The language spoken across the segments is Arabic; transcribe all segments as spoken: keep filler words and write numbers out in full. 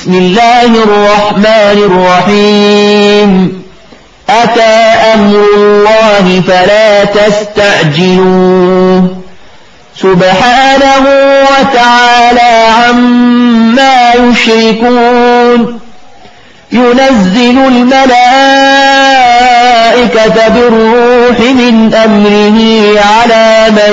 بسم الله الرحمن الرحيم أتى أمر الله فلا تستعجلوه سبحانه وتعالى عما يشركون ينزل الملائكة بالروح من أمره على من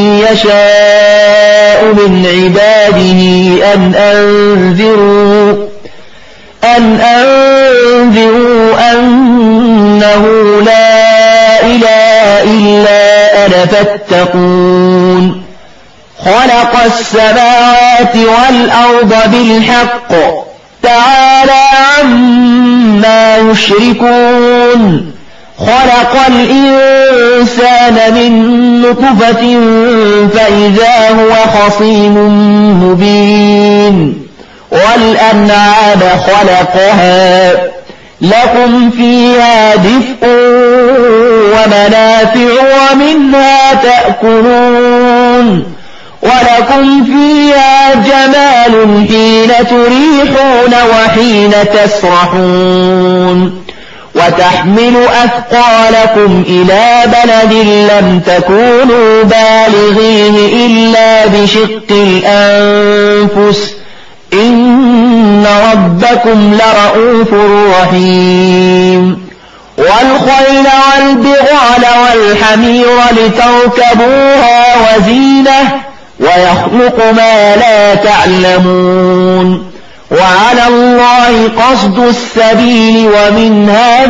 يشاء من عباده أن أنذروا أن أنذروا أنه لا إله إلا أنا فاتقون خلق السماوات والأرض بالحق تعالى عما يشركون خلق الإنسان من نطفة فإذا هو خصيم مبين والأنعام خلقها لكم فيها دفء ومنافع ومنها تأكلون ولكم فيها جمال حين تريحون وحين تسرحون وتحمل أثقالكم إلى بلد لم تكونوا بالغيه إلا بشق الأنفس إن ربكم لرؤوف رحيم والخيل والبغال والحمير لتركبوها وزينة ويخلق ما لا تعلمون وعلى الله قصد السبيل ومنها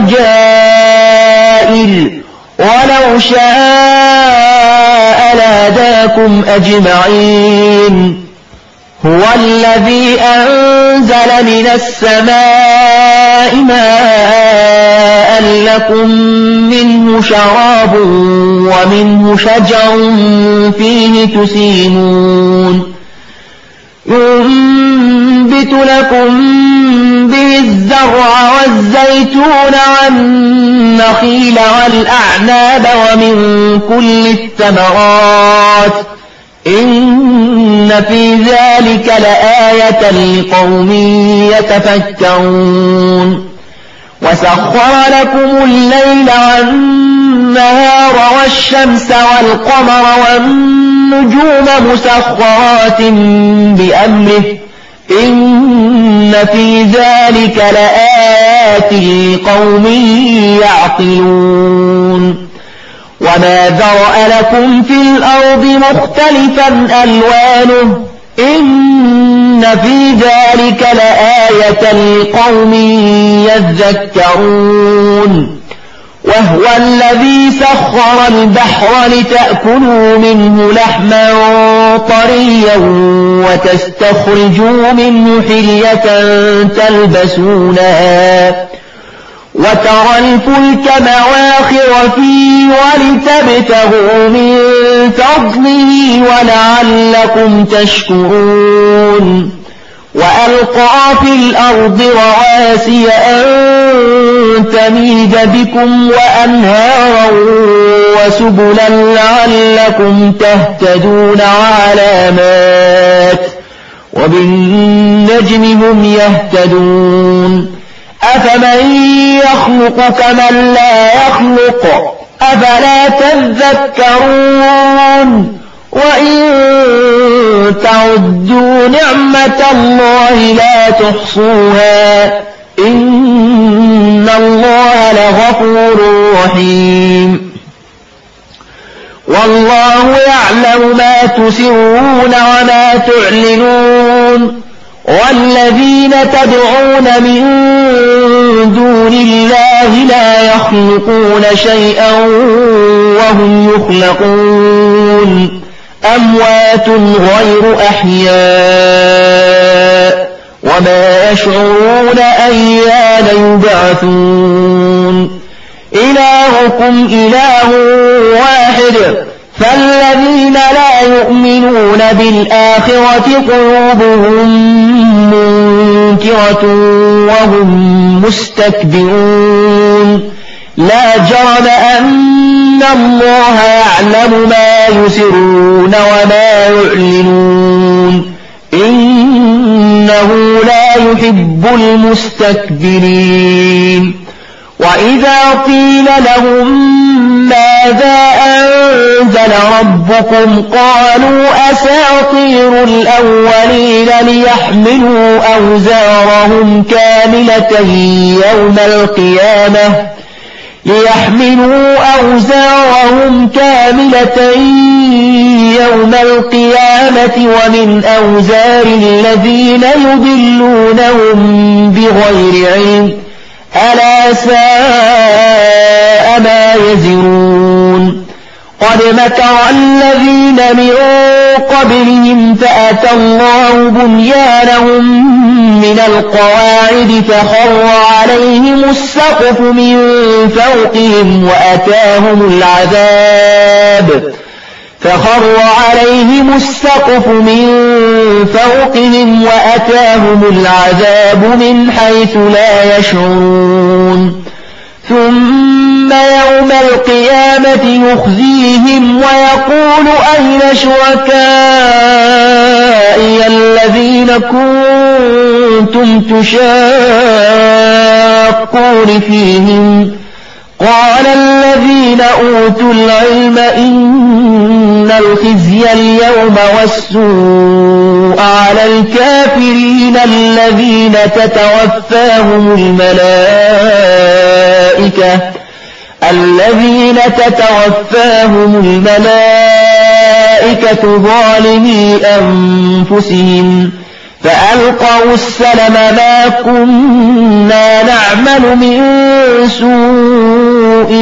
جائر ولو شاء لهداكم أجمعين هو الذي أنزل من السماء ماء لكم منه شراب ومنه شجر فيه تسيمون ينبت لكم به الزرع والزيتون والنخيل والأعناب ومن كل الثمرات إن في ذلك لآية لقوم يتفكرون وسخر لكم الليل والنهار والشمس والقمر والنجوم مسخرات بأمره إن في ذلك لآيات لقوم يعقلون وما ذرأ لكم في الأرض مختلفا ألوانه إن في ذلك لآية لقوم يذكرون وهو الذي سخر البحر لتأكلوا منه لحما طريا وتستخرجوا منه حلية تلبسونها وترى الفلك مواخر فيه ولتبتغوا من فضله ولعلكم تشكرون وألقى في الأرض رواسي أن تميد بكم وأنهارا وسبلا لعلكم تهتدون وعلامات وبالنجم هم يهتدون أفمن يخلق كمن لا يخلق أفلا تذكرون وإن تعدوا نعمة الله لا تحصوها إن الله لغفور رحيم والله يعلم ما تسرون وما تعلنون والذين تدعون من دون الله لا يخلقون شيئا وهم يخلقون أموات غير أحياء وما يشعرون أيان يبعثون إلهكم إله واحد فالذين لا يؤمنون بالآخرة قلوبهم منكرة وهم مستكبرون لا جرم أن الله يعلم ما يسرون وما يعلنون إنه لا يحب المستكبرين وإذا قيل لهم ماذا أنزل ربكم قالوا أساطير الأولين ليحملوا أوزارهم كاملة يوم القيامة ليحملوا أوزارهم كاملة يوم القيامة ومن أوزار الذين يضلونهم بغير علم ألا ساء ما يزرون قد مكر الذين من قبلهم فأتى الله بنيانهم من القواعد فخر عليهم السقف من فوقهم وأتاهم العذاب فخر عليهم السقف من فوقهم وأتاهم العذاب من حيث لا يشعرون ثم يوم القيامة يخزيهم ويقول أين شركائي الذين كنتم تشاقون فيهم قال الذين أوتوا العلم إن الخزي اليوم والسوء على الكافرين الذين تتوفاهم الملائكة الذين تتوفاهم الملائكة ظالمي أنفسهم فألقوا السلم ما كنا نعمل من سوء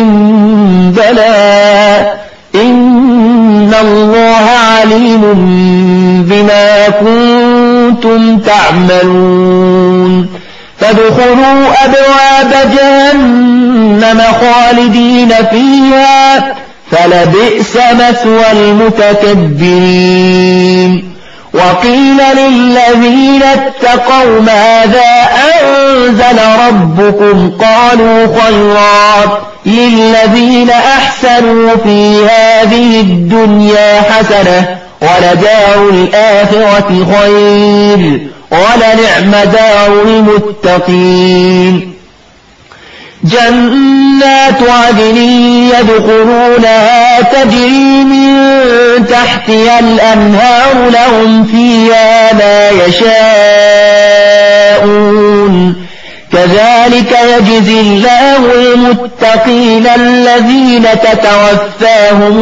بلى إن الله عليم بما كنتم تعملون فادخلوا أبواب جهنم خالدين فيها فلبئس مثوى المتكبرين وقيل للذين اتقوا ماذا أنزل ربكم قالوا خيرات للذين أحسنوا في هذه الدنيا حسنة ولدار الآخرة خير ولنعم دار المتقين جنات عدن يدخلونها تجري من تحتها الأنهار لهم فيها ما يشاءون كذلك يجزي الله المتقين الذين تتوفاهم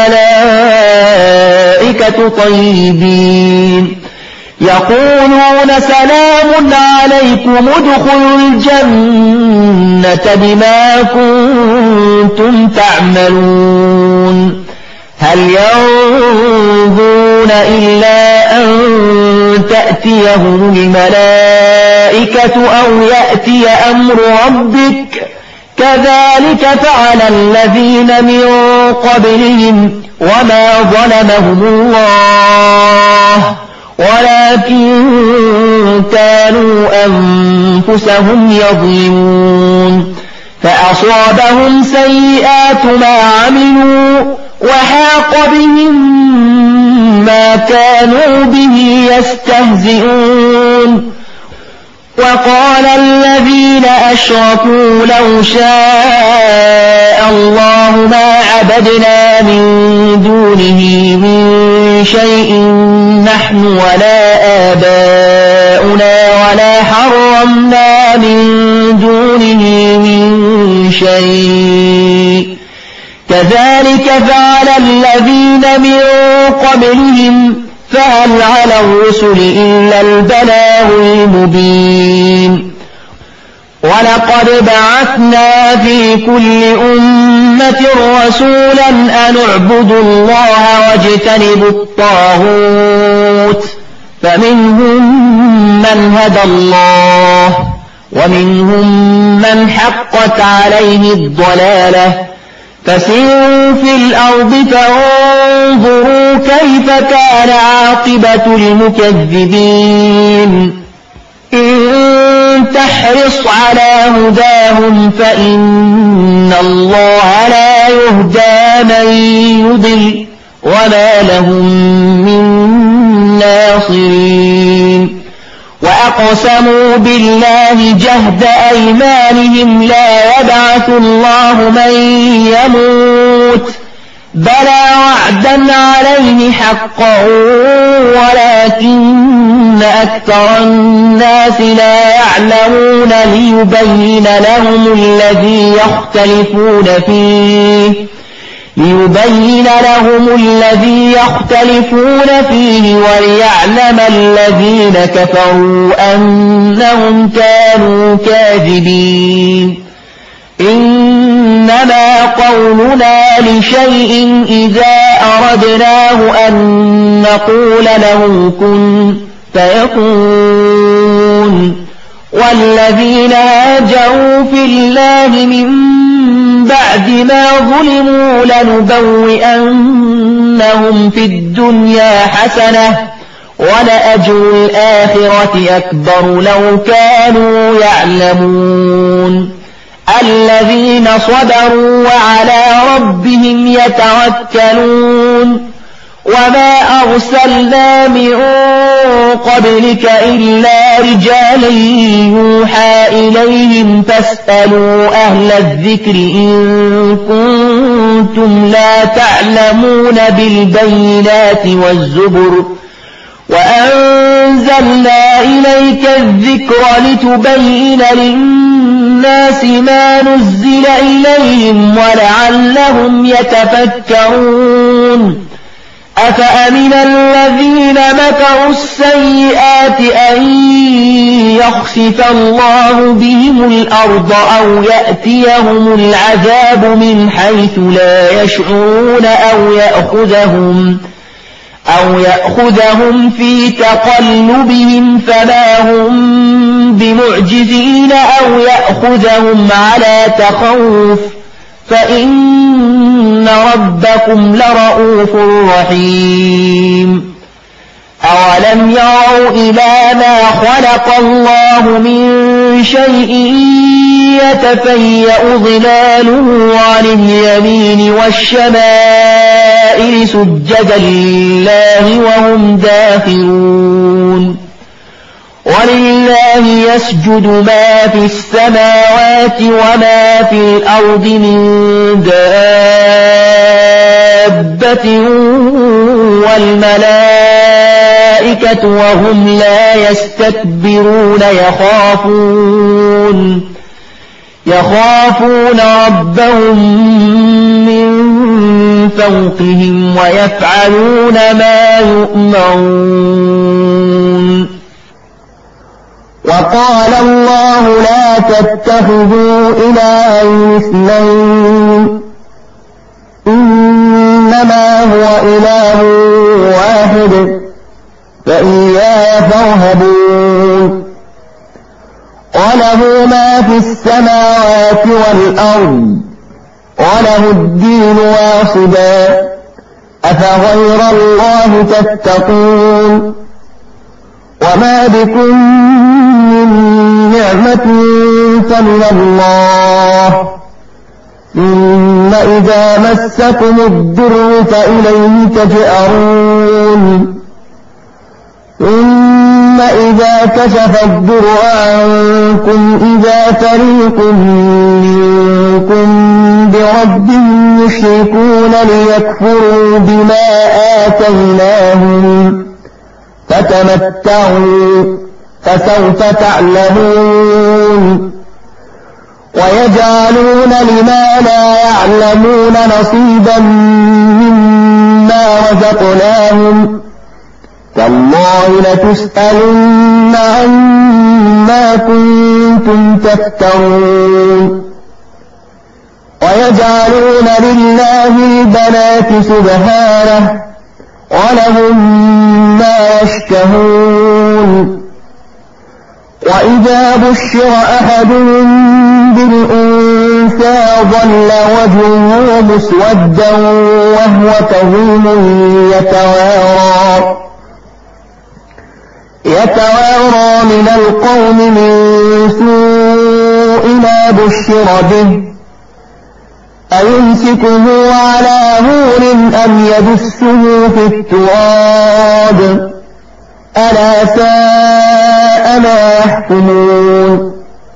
الملائكة طيبين يقولون سلام عليكم ادخلوا الجنة بما كنتم تعملون هل ينظرون إلا أن تأتيهم الملائكة أو يأتي أمر ربك كذلك فعل الذين من قبلهم وما ظلمهم الله ولكن كانوا أنفسهم يظلمون فأصابهم سيئات ما عملوا وحاق بهم ما كانوا به يستهزئون وقال الذين أشركوا لو شاء الله ما عبدنا من دونه من شيء نحن ولا آباؤنا ولا حرمنا من دونه من شيء كذلك فعل الذين من قبلهم فهل على الرسل إلا البلاغ المبين ولقد بعثنا في كل أمة رسولا أن اعبدوا الله واجتنبوا الطاغوت فمنهم من هدى الله ومنهم من حقت عليه الضلالة فسيروا في الأرض فانظروا كيف كان عاقبة المكذبين إن تحرص على هداهم فإن الله لا يهدى من يضل وما لهم من ناصرين وأقسموا بالله جهد أيمانهم لا يبعث الله من يموت بلى وعدا عليه حقا ولكن أكثر الناس لا يعلمون ليبين لهم الذي يختلفون فيه ليبين لهم الذي يختلفون فيه وليعلم الذين كفروا أنهم كانوا كاذبين إنما قولنا لشيء إذا أردناه أن نقول له كن فيكون والذين هاجروا في الله من بعد ما ظلموا لنبوئنهم في الدنيا حسنة ولأجر الآخرة أكبر لو كانوا يعلمون الذين صبروا وعلى ربهم يتوكلون وما أرسلنا من قبلك إلا رجالا يوحى إليهم فاسألوا أهل الذكر إن كنتم لا تعلمون بالبينات والزبر وأنزلنا إليك الذكر لتبين للناس ما نزل إليهم ولعلهم يتفكرون أفأمن الذين مكروا السيئات أن يخسف الله بهم الأرض أو يأتيهم العذاب من حيث لا يشعرون أو يأخذهم أو يأخذهم في تقلبهم فما هم بمعجزين أو يأخذهم على تخوف فإن ربكم لرؤوف رحيم أولم يروا إلى ما خلق الله من شيء يتفيأ ظلاله عن اليمين والشمائل سجدا لله وهم داخرون ولله يسجد ما في السماوات وما في الأرض من دابة والملائكة وهم لا يستكبرون يخافون يخافون ربهم من فوقهم ويفعلون ما يؤمرون وقال الله لا تتخذوا إلهين اثنين إنما هو إله واحد فإياي فارهبون وله ما في السماوات والأرض وله الدين واصبا أفغير الله تتقون وما بكم من نعمة فمن الله ثم إذا مسكم الضر فإليه تجأرون ثم إذا كشف الضر عنكم إذا فريق منكم بربهم يشركون ليكفروا بما آتيناهم فتمتعوا فسوف تعلمون ويجعلون لما لا يعلمون نصيبا مما رزقناهم تالله لتسألن عما كنتم تفترون ويجعلون لله البنات سبحانه ولهم ما يشتهون وإذا بشر أحدهم بالأنثى ظل وجهه مسودا وهو كظيم يتوارى يتوارى من القوم من سوء ما بشر به أيمسكه على هون أم يدسه في التراب ألا ساء ساء ما يحكمون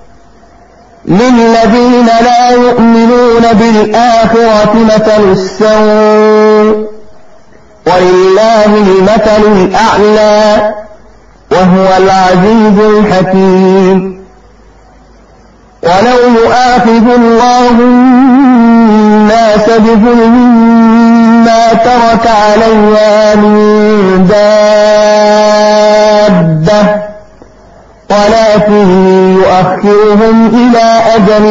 للذين لا يؤمنون بالآخرة مثل السوء ولله المثل الأعلى وهو العزيز الحكيم ولو يؤاخذ الله الناس بظلمهم ما ترك عليها من دابة ولكن يؤخرهم إلى أجل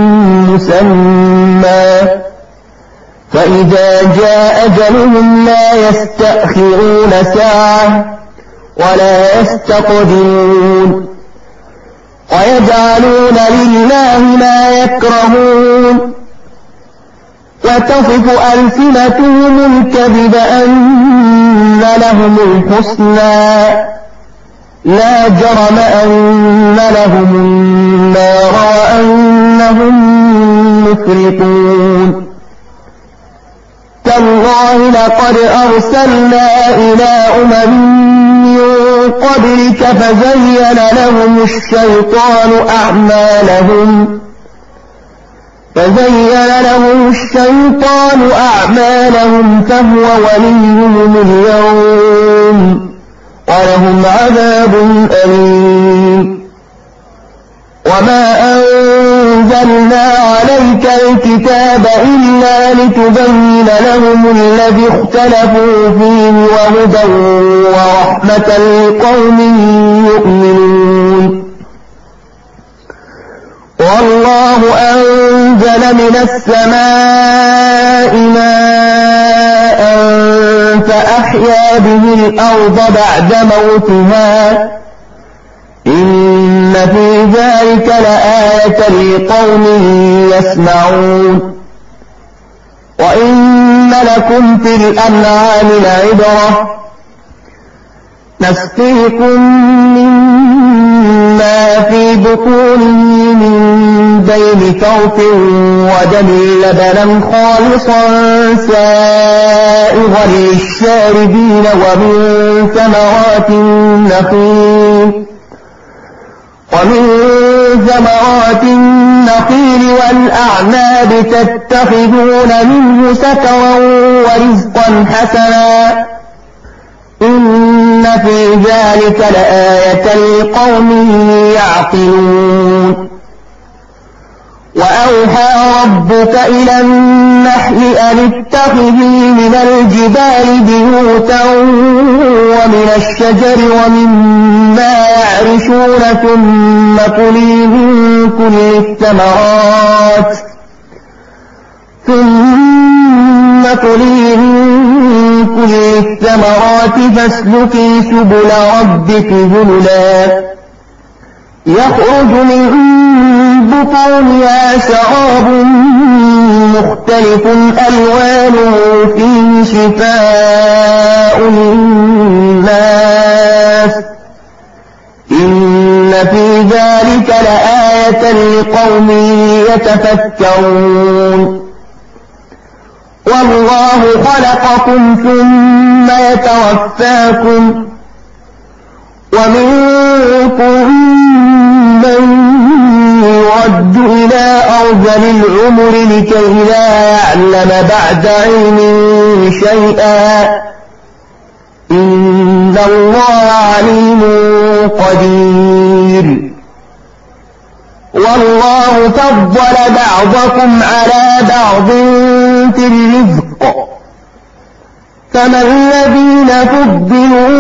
مسمى فإذا جاء أجلهم لا يستأخرون ساعة ولا يستقدمون ويجعلون لله ما يكرهون وتصف ألسنتهم الكذب أن لهم الحسنى لا جرم أن لهم النار وأنهم مفرطون تالله لقد أرسلنا إلى أمم من قبلك فزين لهم الشيطان أعمالهم فزين لهم الشيطان أعمالهم فهو وليهم اليوم ولهم عذاب أليم وما أنزلنا عليك الكتاب إلا لتبين لهم الذي اختلفوا فيه وهدى ورحمة لقوم يؤمنون والله أنزل من السماء ماء فأحيا به الأرض بعد موتها إن في ذلك لآية لقوم يسمعون وإن لكم في الأنعام لعبرة نسقيكم مما في بطونه من بين فرث ودم لبنا خالصا سائغا للشاربين ومن ثمرات النخيل ومن ثمرات النخيل والأعناب تتخذون منه سكرا ورزقا حسنا إن في ذلك لآية لقوم يعقلون وأوحى ربك إلى النحل أن اتخذي من الجبال بيوتا ومن الشجر ومما يعرشون ثم كلي من كل الثمرات ثم كلي من كل الثمرات فاسلكي سبل ربك ذللا يخرج من بطونها شراب مختلف ألوانه فيه شفاء للناس إن في ذلك لآية لقوم يتفكرون والله خلقكم ثم يتوفاكم ومنكم من يرد إلى أرذل العمر لكي لا يعلم بعد علم شيئا إن الله عليم قدير والله فضل بعضكم على بعض في الرزق فما الذين فضلوا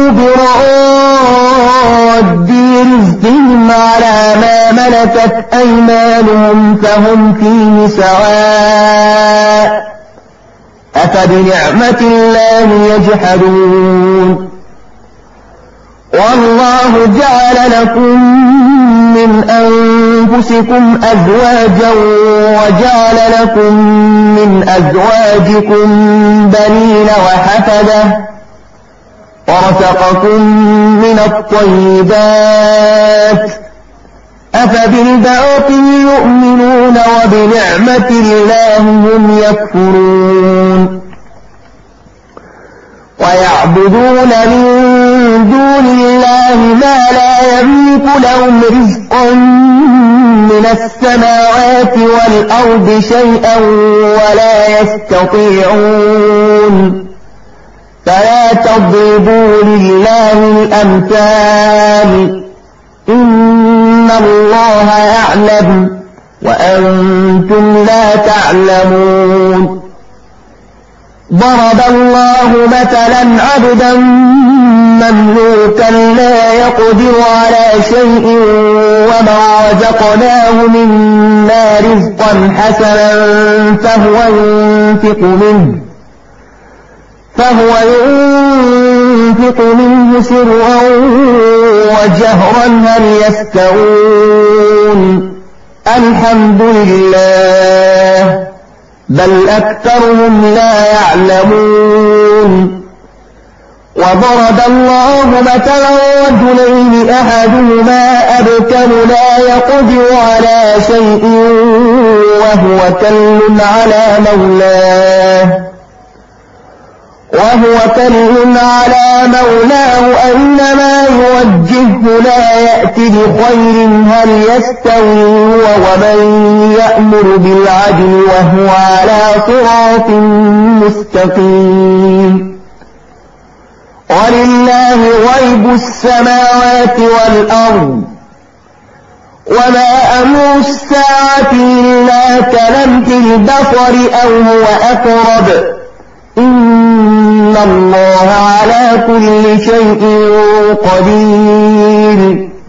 براد رزقهم على ما ملكت أيمانهم فهم فيه سواء أفبنعمة الله يجحدون والله جعل لكم من أنفسكم أزواجا وجعل لكم من أزواجكم بنين وحفدة ورزقكم من الطيبات أفبالباطل يؤمنون وبنعمة الله هم يكفرون ويعبدون من دون الله ما لا يملك لهم رزقا من السماوات والأرض شيئا ولا يستطيعون فلا تضربوا لله الأمثال إن الله يعلم وأنتم لا تعلمون ضرب الله مثلا عبدا مملوكا لا يقدر على شيء وما رزقناه منا رزقا حسنا فهو ينفق منه فهو ينفق منه سرا وجهرا هل يستوون الحمد لله بل أكثرهم لا يعلمون وضرب الله مثلا رجلين أحدهما أبكم لا يقدر على شيء وهو كل على مولاه وهو كل على مولاه أينما يوجهه لا يأتي بخير هل يستوي هو ومن يأمر بالعدل وهو على صراط مستقيم ولله غيب السماوات والأرض وما أمر الساعة إلا كلمح البصر أو هو أقرب إن الله على كل شيء قدير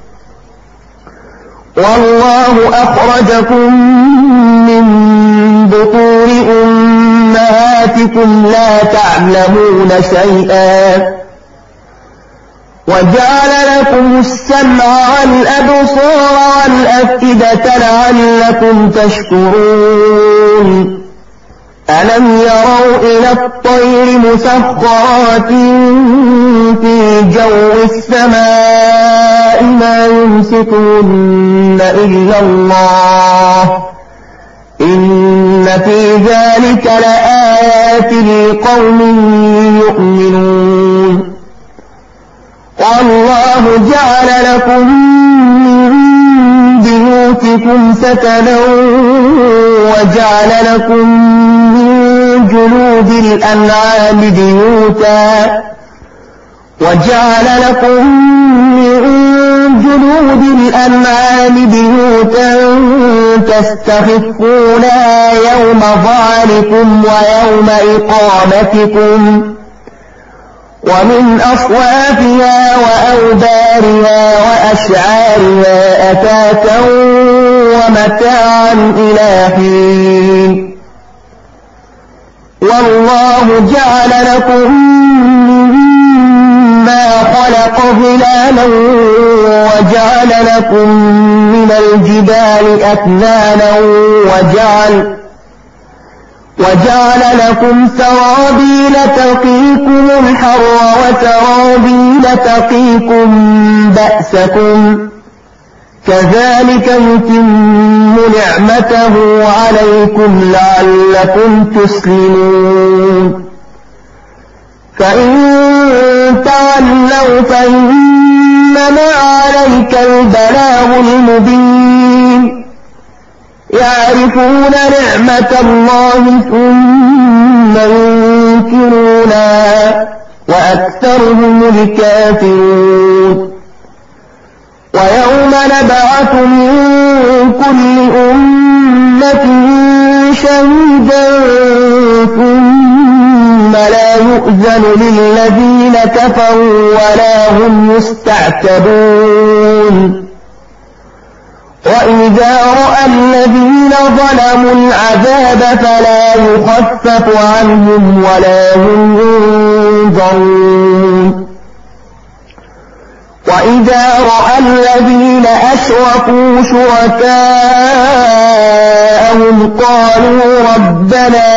والله أخرجكم من بطون أمهاتكم لا تعلمون شيئا وجعل لكم السمع والأبصار والأفئدة لعلكم تشكرون ألم يروا إلى الطير مسخرات في جو السماء ما يمسكهن إلا الله إن في ذلك لآيات لقوم يؤمنون والله جعل لكم من بيوتكم سكنا وجعل لكم من جلود الأنعام بيوتا وجعل لكم من جلود الأنعام بيوتا تستخفونها يوم ظعنكم ويوم إقامتكم ومن أصوافها وأوبارها وأشعارها أثاثا ومتاعا إلى حين والله جعل لكم مما خلق ظلالا وجعل لكم من الجبال أكنانا وجعل وجعل لكم سرابيل تقيكم الحر وسرابيل تقيكم بأسكم كذلك يتم نعمته عليكم لعلكم تسلمون فإن تولوا فإنما عليك البلاغ المبين يعرفون نعمة الله ثم ينكرونها وأكثرهم الكافرون ويوم نبعث من كل أمة شهيدا ثم لا يؤذن للذين كفروا ولا هم يستعتبون وإذا رأى الذين ظلموا العذاب فلا يخفف عنهم ولا هم ينظرون وإذا رأى الذين أشركوا شركاءهم قالوا ربنا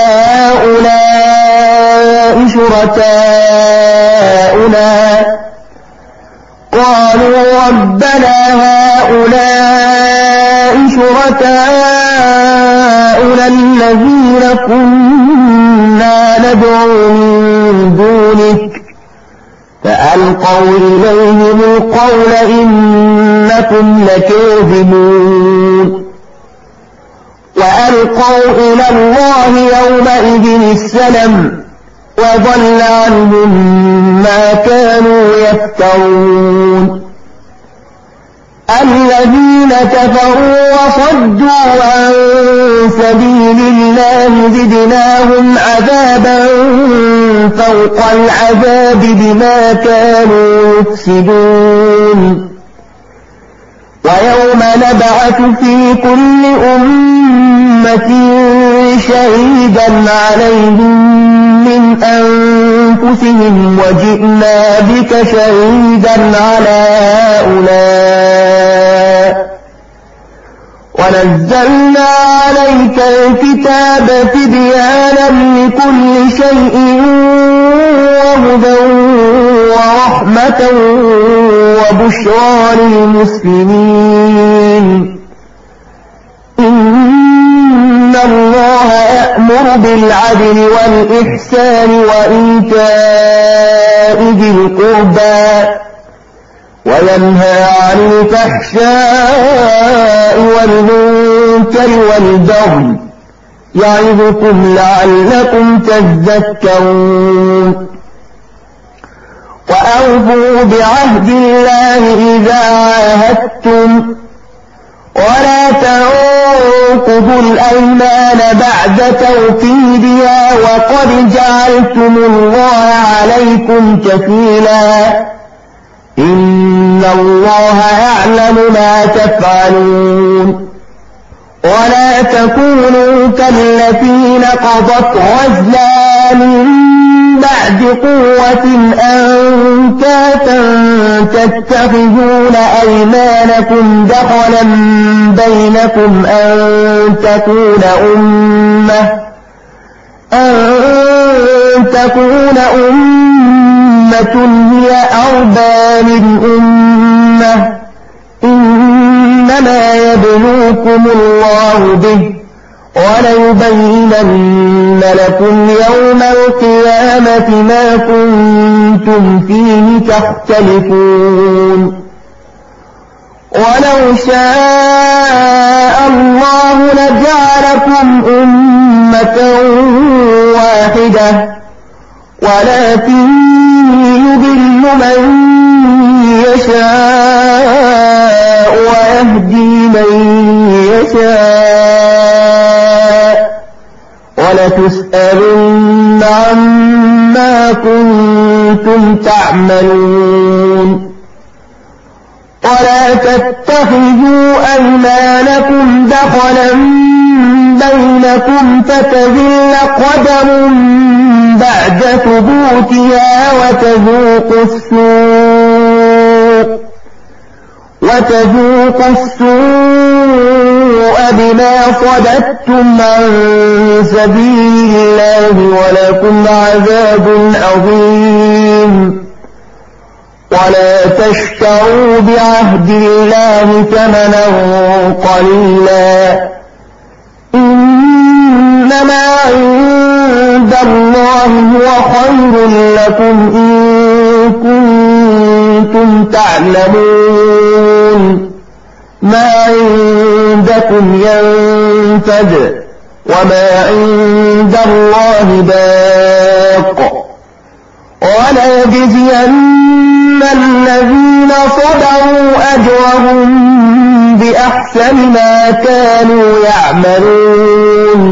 هؤلاء شركاؤنا قالوا ربنا هؤلاء شركاؤنا الذين كنا ندعو من دونك وألقوا إليهم القول إنكم لكاذبون وألقوا إلى الله يومئذ السلم وضل عنهم ما كانوا يفترون الذين كفروا وصدوا عن سبيل الله زدناهم عذابا فوق العذاب بما كانوا يفسدون ويوم نبعث في كل أمة شهيدا عليهم من أنفسهم وجئنا بك شهيدا على هؤلاء ونزلنا عليك الكتاب تبيانا لكل شيء وهدى ورحمة وبشرى للمسلمين إن الله يأمر بالعدل والإحسان وإيتاء ذي القربى وينهى عن الفحشاء والمنكر والبغي يعظكم لعلكم تذكرون وأوفوا بعهد الله إذا عاهدتم ولا تنقضوا الأيمان بعد توكيدها وقد جعلتم الله عليكم كفيلا إن الله يعلم ما تفعلون ولا تكونوا كالتي نقضت غزلا من بعد قوة أنكاثا تتخذون أيمانكم دخلا بينكم أن تكون أمة أن تكون أمة هي أربى من أمة إنما يبلوكم الله به وليبينن لكم يوم القيامة ما كنتم فيه تختلفون ولو شاء الله لجعلكم أمة واحدة ولكن يضل من يشاء ويهدي من يشاء ولتسألن عما كنتم تعملون ولا تتخذوا أيمانكم دخلا بينكم فتذل قدم بعد ثبوتها وتذوقوا السوء وتذوقوا السوء بما صددتم عن سبيل الله ولكم عذاب عظيم ولا تشتروا بعهد الله ثمنا قليلا إنما عند الله هو خير لكم إن كنتم تعلمون ما عندكم ينفد وما عند الله باق وليجزين الذين صبروا أجرهم بأحسن ما كانوا يعملون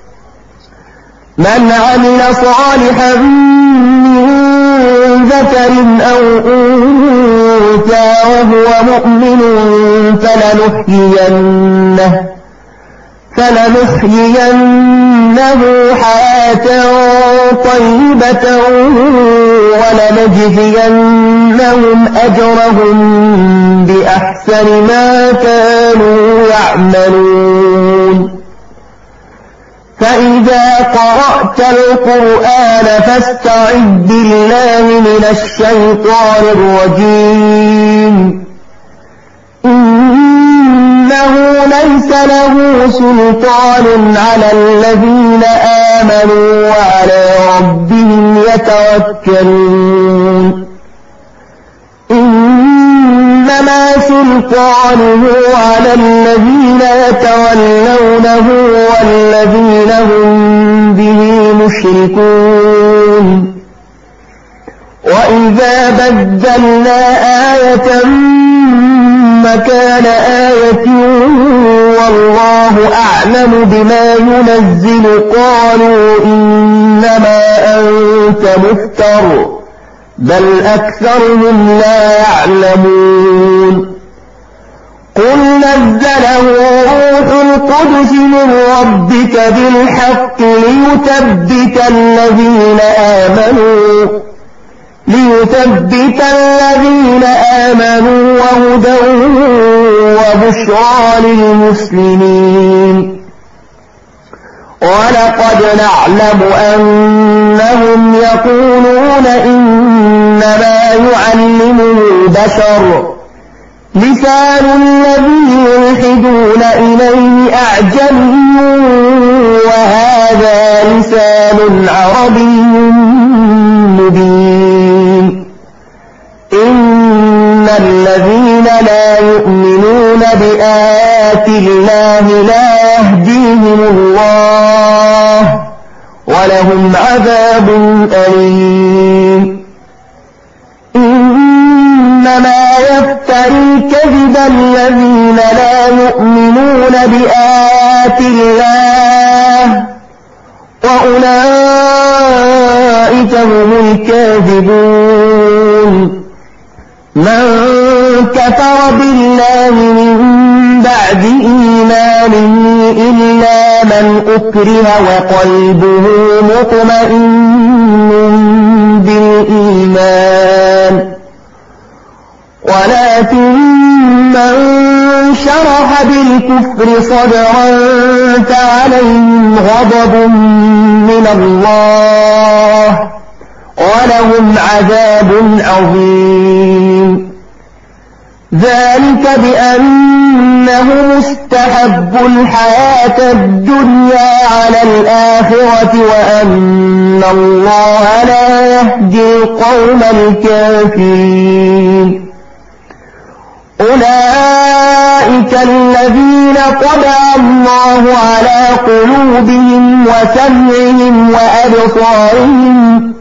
من عمل صالحا من ذكر أو أنثى وهو مؤمن فلنحيينه فلنحيينه حياة طيبة ولنجزينهم أجرهم بأحسن ما كانوا يعملون فإذا قرأت القرآن فاستعذ بالله من الشيطان الرجيم إنه ليس له سلطان على الذين آمنوا وعلى ربهم يتوكلون سلطانه على الذين يتولونه والذين هم به مشركون وإذا بدلنا آية مكان آية والله أعلم بما ينزل قالوا إنما أنت مفتر بل أكثرهم لا يعلمون قل نزله روح القدس من ربك بالحق ليثبت الذين آمنوا ليثبت الذين آمنوا وهدى وبشرى للمسلمين ولقد نعلم أنهم يقولون إنما يعلمه بشر لسان الذي يلحدون إليه أعجمي وهذا لسان عربي مبين إن الذين لا يؤمنون بآيات الله لا يهديهم الله ولهم عذاب أليم إنما يفتري الكذب الذين لا يؤمنون بآيات الله وأولئك هم الكاذبون من كفر بالله من بعد إيمانه إلا من أكره وقلبه مطمئن بالإيمان ولكن من شرح بالكفر صدرا فعليهم غضب من الله ولهم عذاب عظيم ذلك بأنهم استحبوا الحياة الدنيا على الآخرة وأن الله لا يهدي القوم الكافرين أولئك الذين طبع الله على قلوبهم وسمعهم وأبصارهم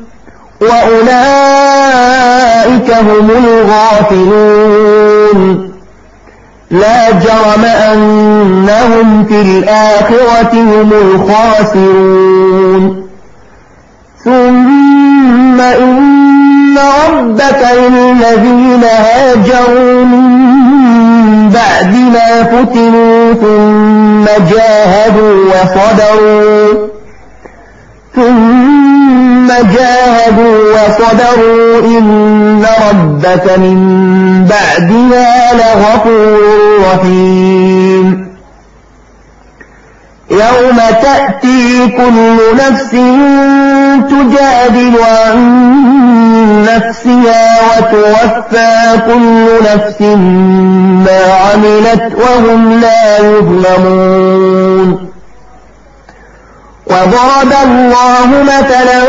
وأولئك هم الغافلون لا جرم أنهم في الآخرة هم الخاسرون ثم إن ربك للذين هاجروا من بعد ما فتنوا ثم جاهدوا وصبروا ثم جاهدوا وصبروا إن ربك من بعدها لغفور رحيم يوم تأتي كل نفس تجادل عن نفسها وتوفى كل نفس ما عملت وهم لا يظلمون وضرب الله مثلا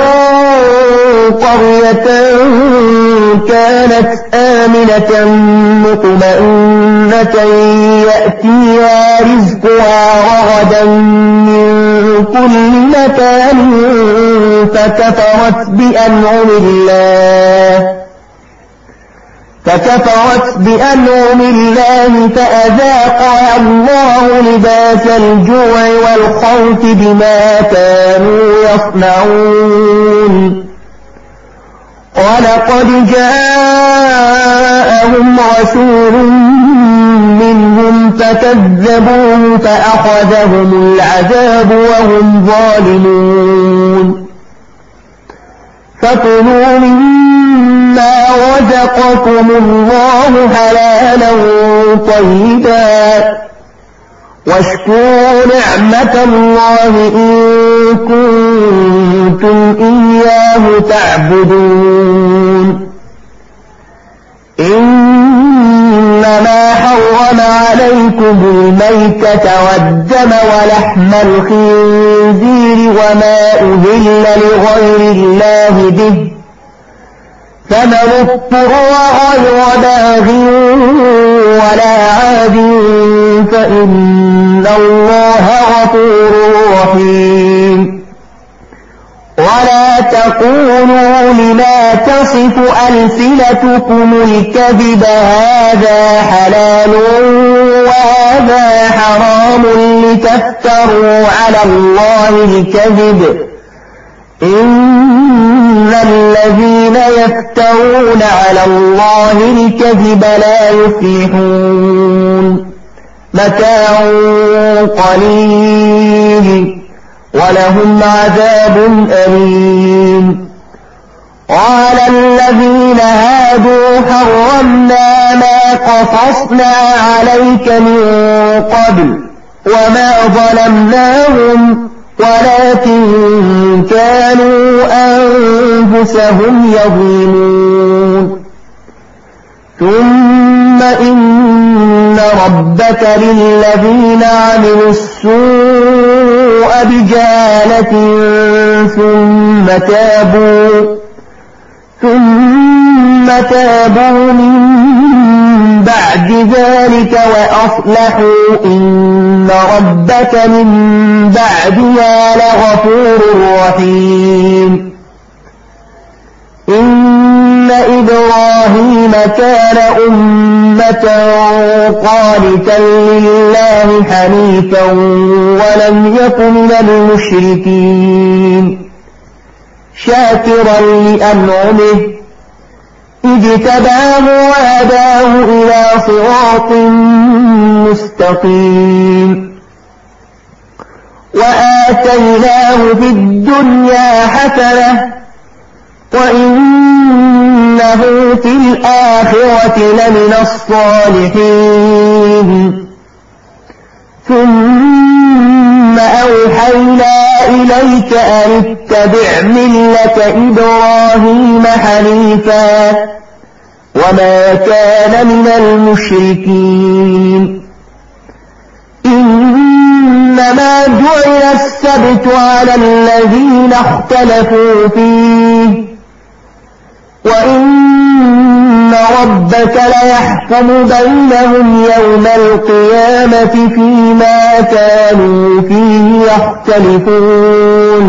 قرية كانت آمنة مطمئنة يأتيها رزقها رغدا من كل مكان فكفرت بأنعم الله فكفرت بأنعم الله فأذاقها الله لباس الجوع والخوف بما كانوا يصنعون ولقد جاءهم رسول منهم فكذبوه فأخذهم العذاب وهم ظالمون فكلوا مما رزقكم الله حلالا طيبا واشكروا نعمة الله إن كنتم إياه تعبدون إنما حرم عليكم الميتة والدم ولحم الخنزير وما أهل لغير الله به فمن اضطر غير باغ ولا عاد فإن الله غفور رحيم. ولا تقولوا لما تصف ألسنتكم الكذب هذا حلال وهذا حرام لتفتروا على الله الكذب إن الذين يفترون على الله الكذب لا يفلحون. متاع قليل ولهم عذاب أليم. قال الذين هادوا حرمنا ما قصصنا عليك من قبل وما ظلمناهم ولكن كانوا أنفسهم يظلمون. ثم إن ربك للذين عملوا السوء بجهالة ثم تابوا ثم تابوا من بعد ذلك وأصلحوا إن ربك من بعدها لغفور رحيم. إن إبراهيم كان أمة قانتا لله حنيفا ولم يك من المشركين شاكرا لأنعمه اجتباه وهداه إلى صراط مستقيم. وآتيناه في الدنيا حسنة وإنه في الآخرة لمن الصالحين. ثم أوحينا إليك أن اتبع ملة إبراهيم حنيفا وما كان من المشركين. إنما جعل السبت على الذين اختلفوا فيه وإن ربك ليحكم بينهم يوم القيامة فيما كانوا فيه يختلفون.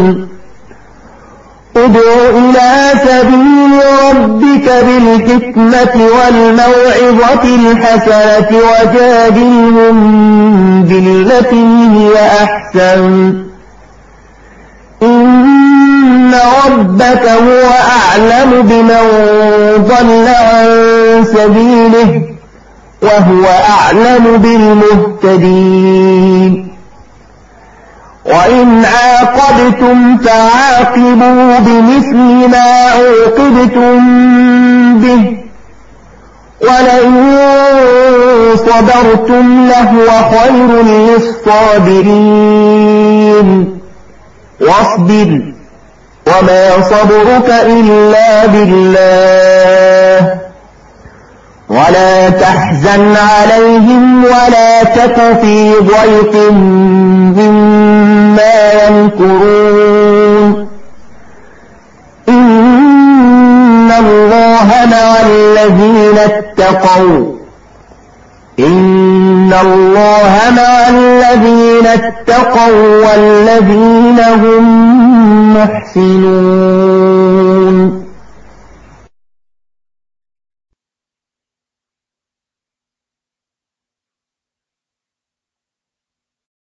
ادع إلى سبيل ربك بالحكمة والموعظة الحسنة وجادلهم بالتي هي أحسن إن ربك هو أعلم بمن ضل عن سبيله وهو أعلم بالمهتدين. وإن عاقبتم فعاقبوا بمثل ما عوقبتم به ولئن صبرتم لهو خير للصابرين. واصبر وما صبرك إلا بالله ولا تحزن عليهم ولا تك في ضيق مما يمكرون. إن الله مع الذين اتقوا إن الله مع الذين اتقوا والذين هم محسنون.